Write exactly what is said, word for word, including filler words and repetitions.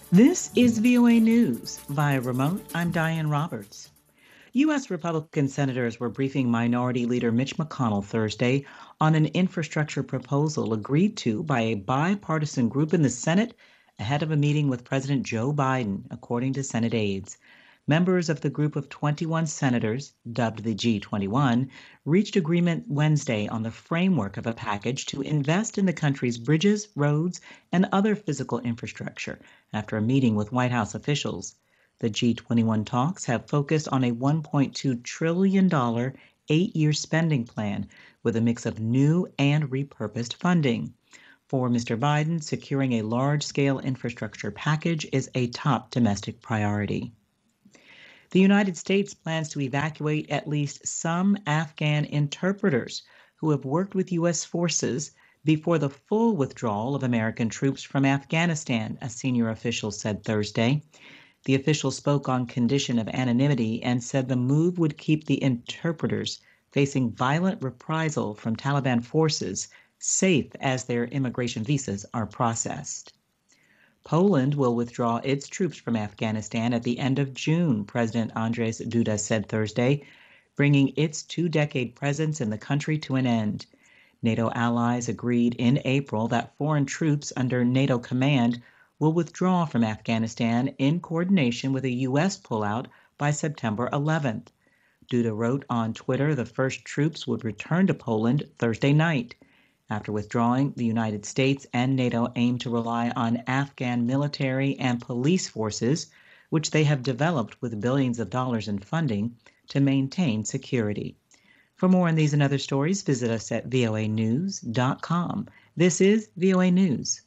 This is V O A News. Via remote, I'm Diane Roberts. U S. Republican senators were briefing Minority Leader Mitch McConnell Thursday on an infrastructure proposal agreed to by a bipartisan group in the Senate ahead of a meeting with President Joe Biden, according to Senate aides. Members of the group of twenty-one senators, dubbed the G twenty-one, reached agreement Wednesday on the framework of a package to invest in the country's bridges, roads, and other physical infrastructure after a meeting with White House officials. The G twenty-one talks have focused on a one point two trillion dollars eight-year spending plan with a mix of new and repurposed funding. For Mister Biden, securing a large-scale infrastructure package is a top domestic priority. The United States plans to evacuate at least some Afghan interpreters who have worked with U S forces before the full withdrawal of American troops from Afghanistan, a senior official said Thursday. The official spoke on condition of anonymity and said the move would keep the interpreters facing violent reprisal from Taliban forces safe as their immigration visas are processed. Poland will withdraw its troops from Afghanistan at the end of June, President Andrzej Duda said Thursday, bringing its two-decade presence in the country to an end. NATO allies agreed in April that foreign troops under NATO command will withdraw from Afghanistan in coordination with a U S pullout by September eleventh. Duda wrote on Twitter the first troops would return to Poland Thursday night. After withdrawing, the United States and NATO aim to rely on Afghan military and police forces, which they have developed with billions of dollars in funding, to maintain security. For more on these and other stories, visit us at voa news dot com. This is V O A News.